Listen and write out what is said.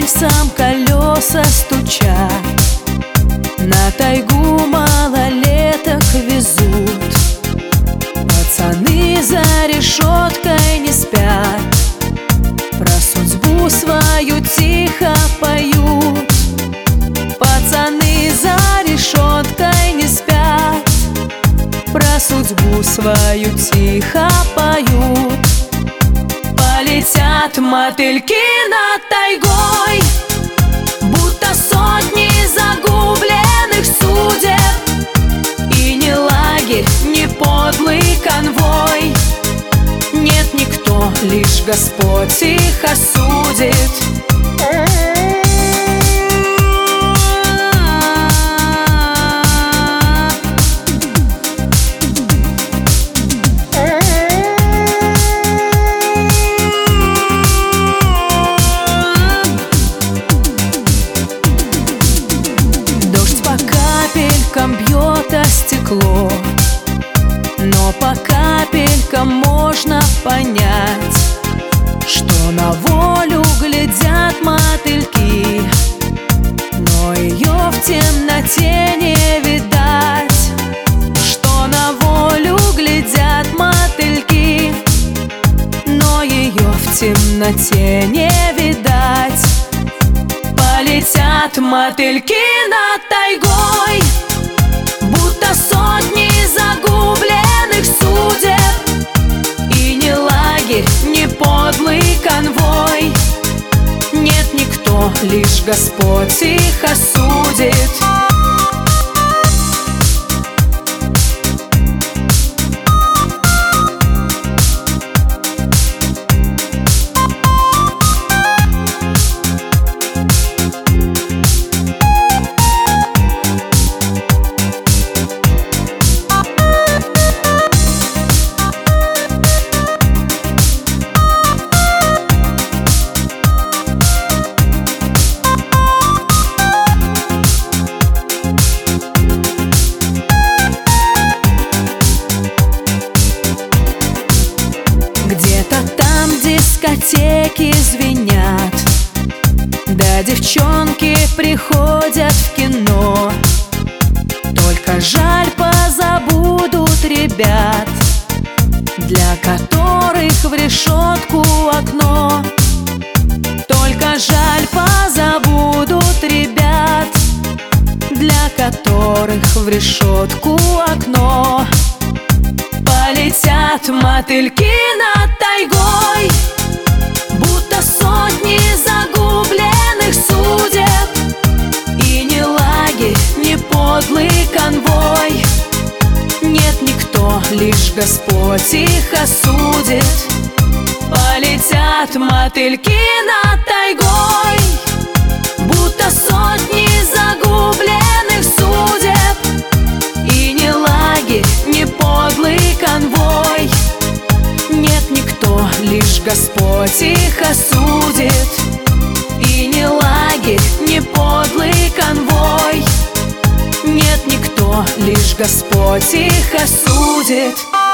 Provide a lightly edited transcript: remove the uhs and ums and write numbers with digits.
рельсам колеса стучат, на тайгу малолеток везут. Пацаны за решеткой не спят, про судьбу свою тихо поют. Пацаны за решеткой не спят, про судьбу свою тихо поют. Полетят мотыльки над тайгой, будто сотни загубленных судеб. И не лагерь, не подлый конвой, нет никто, лишь Господь их осудит. Бьет о стекло, но по капелькам можно понять, что на волю глядят мотыльки, но ее в темноте не видать. Что на волю глядят мотыльки, но ее в темноте не видать. Полетят мотыльки над тайгой, будто сотни загубленных судеб. И не лагерь, не подлый конвой, нет никто, лишь Господь их осудит. Где-то там дискотеки звенят, да девчонки приходят в кино. Только жаль, позабудут ребят, для которых в решетку окно. Только жаль, позабудут ребят, для которых в решетку окно. Полетят мотыльки над тайгой, будто сотни загубленных судеб. И не лагерь, не подлый конвой, нет никто, лишь Господь их осудит. Полетят мотыльки над тайгой, будто сотни загубленных судеб. И не лагерь, не подлый конвой, нет никто, лишь Господь их осудит. И не лагерь, не подлый конвой, нет никто, лишь Господь их осудит.